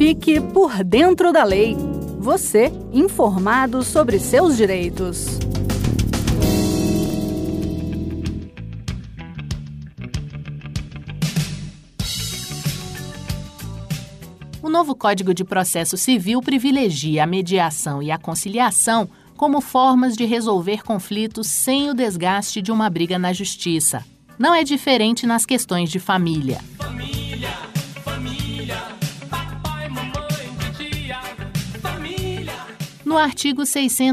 Fique por dentro da lei. Você, informado sobre seus direitos. O novo Código de Processo Civil privilegia a mediação e a conciliação como formas de resolver conflitos sem o desgaste de uma briga na justiça. Não é diferente nas questões de família. Família, papai, mamãe, tia, família. No artigo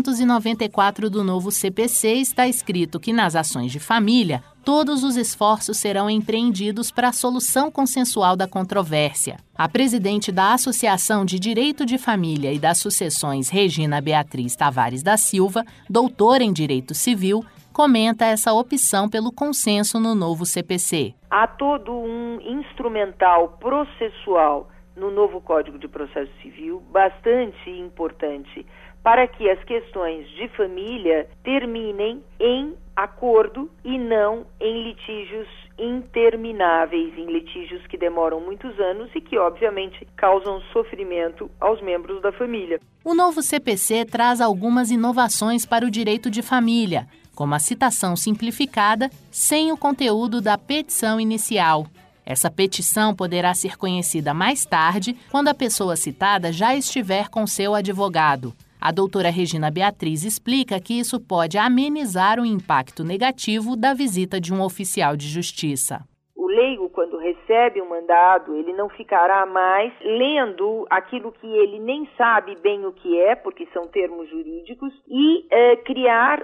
694 do novo CPC está escrito que nas ações de família, todos os esforços serão empreendidos para a solução consensual da controvérsia. A presidente da Associação de Direito de Família e das Sucessões, Regina Beatriz Tavares da Silva, doutora em Direito Civil, comenta essa opção pelo consenso no novo CPC. Há todo um instrumental processual no novo Código de Processo Civil bastante importante para que as questões de família terminem em acordo e não em litígios intermináveis, em litígios que demoram muitos anos e que, obviamente, causam sofrimento aos membros da família. O novo CPC traz algumas inovações para o direito de família, como a citação simplificada sem o conteúdo da petição inicial. Essa petição poderá ser conhecida mais tarde, quando a pessoa citada já estiver com seu advogado. A doutora Regina Beatriz explica que isso pode amenizar o impacto negativo da visita de um oficial de justiça. O leigo, quando recebe um mandado, ele não ficará mais lendo aquilo que ele nem sabe bem o que é, porque são termos jurídicos, e criar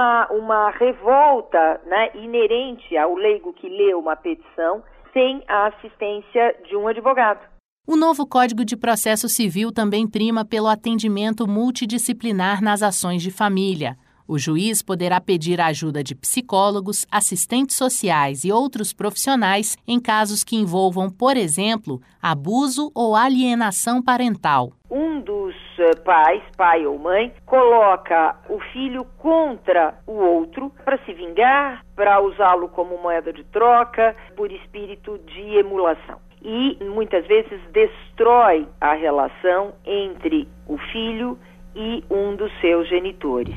uma revolta, né, inerente ao leigo que lê uma petição sem a assistência de um advogado. O novo Código de Processo Civil também prima pelo atendimento multidisciplinar nas ações de família. O juiz poderá pedir a ajuda de psicólogos, assistentes sociais e outros profissionais em casos que envolvam, por exemplo, abuso ou alienação parental. Um dos pais, pai ou mãe, coloca o filho contra o outro para se vingar, para usá-lo como moeda de troca, por espírito de emulação. E muitas vezes destrói a relação entre o filho e um dos seus genitores.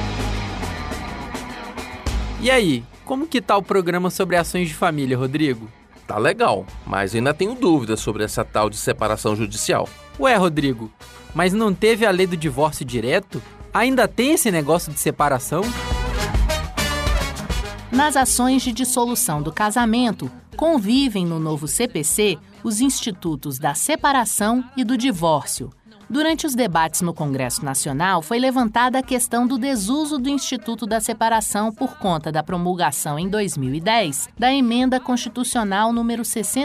E aí, como que tá o programa sobre ações de família, Rodrigo? Tá legal, mas ainda tenho dúvidas sobre essa tal de separação judicial. Ué, Rodrigo, mas não teve a lei do divórcio direto? Ainda tem esse negócio de separação? Nas ações de dissolução do casamento, convivem no novo CPC os institutos da separação e do divórcio. Durante os debates no Congresso Nacional, foi levantada a questão do desuso do Instituto da Separação por conta da promulgação em 2010 da Emenda Constitucional número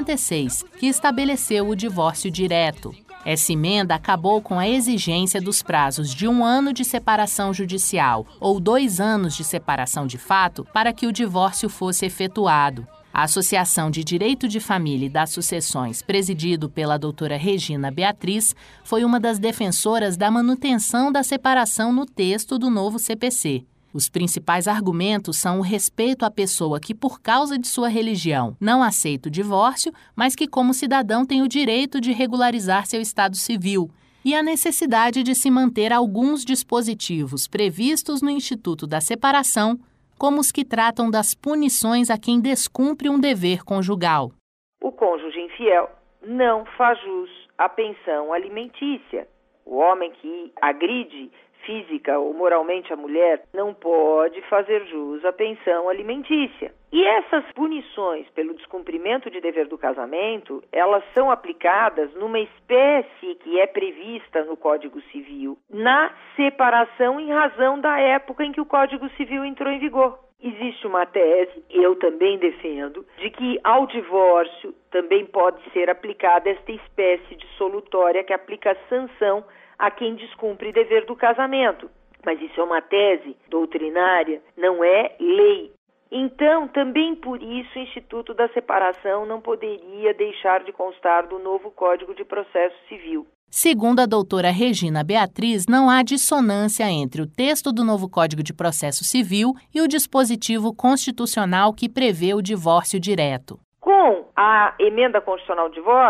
66, que estabeleceu o divórcio direto. Essa emenda acabou com a exigência dos prazos de 1 ano de separação judicial ou 2 anos de separação de fato para que o divórcio fosse efetuado. A Associação de Direito de Família e das Sucessões, presidido pela doutora Regina Beatriz, foi uma das defensoras da manutenção da separação no texto do novo CPC. Os principais argumentos são o respeito à pessoa que, por causa de sua religião, não aceita o divórcio, mas que, como cidadão, tem o direito de regularizar seu estado civil, e a necessidade de se manter alguns dispositivos previstos no Instituto da Separação, como os que tratam das punições a quem descumpre um dever conjugal. O cônjuge infiel não faz jus à pensão alimentícia. O homem que agride física ou moralmente a mulher não pode fazer jus à pensão alimentícia. E essas punições pelo descumprimento de dever do casamento, elas são aplicadas numa espécie que é prevista no Código Civil, na separação em razão da época em que o Código Civil entrou em vigor. Existe uma tese, eu também defendo, de que ao divórcio também pode ser aplicada esta espécie de solutória que aplica sanção a quem descumpre dever do casamento. Mas isso é uma tese doutrinária, não é lei. Então, também por isso, o Instituto da Separação não poderia deixar de constar do novo Código de Processo Civil. Segundo a doutora Regina Beatriz, não há dissonância entre o texto do novo Código de Processo Civil e o dispositivo constitucional que prevê o divórcio direto. Com a emenda constitucional do divórcio,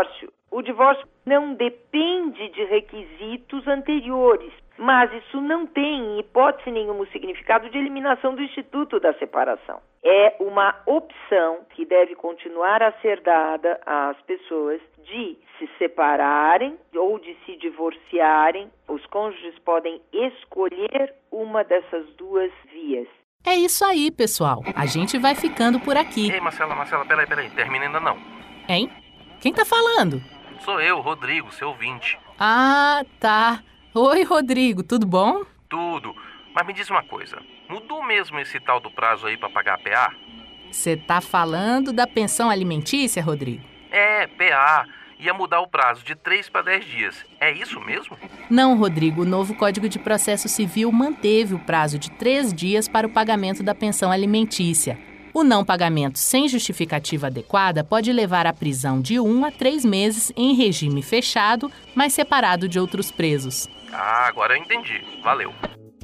O divórcio não depende de requisitos anteriores, mas isso não tem, em hipótese nenhuma, o significado de eliminação do instituto da separação. É uma opção que deve continuar a ser dada às pessoas de se separarem ou de se divorciarem. Os cônjuges podem escolher uma dessas duas vias. É isso aí, pessoal. A gente vai ficando por aqui. Ei, Marcela, peraí, termina ainda não. Hein? Quem tá falando? Sou eu, Rodrigo, seu ouvinte. Ah, tá. Oi, Rodrigo, tudo bom? Tudo. Mas me diz uma coisa, mudou mesmo esse tal do prazo aí pra pagar a PA? Você tá falando da pensão alimentícia, Rodrigo? É, PA. Ia mudar o prazo de 3 para 10 dias. É isso mesmo? Não, Rodrigo, o novo Código de Processo Civil manteve o prazo de 3 dias para o pagamento da pensão alimentícia. O não pagamento sem justificativa adequada pode levar à prisão de 1 a 3 meses em regime fechado, mas separado de outros presos. Ah, agora eu entendi. Valeu.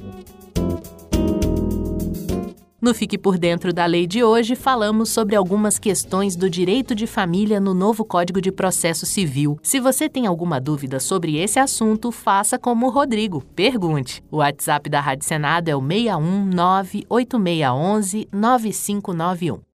No Fique por Dentro da Lei de hoje, falamos sobre algumas questões do direito de família no novo Código de Processo Civil. Se você tem alguma dúvida sobre esse assunto, faça como o Rodrigo. Pergunte. O WhatsApp da Rádio Senado é o 619-8611-9591.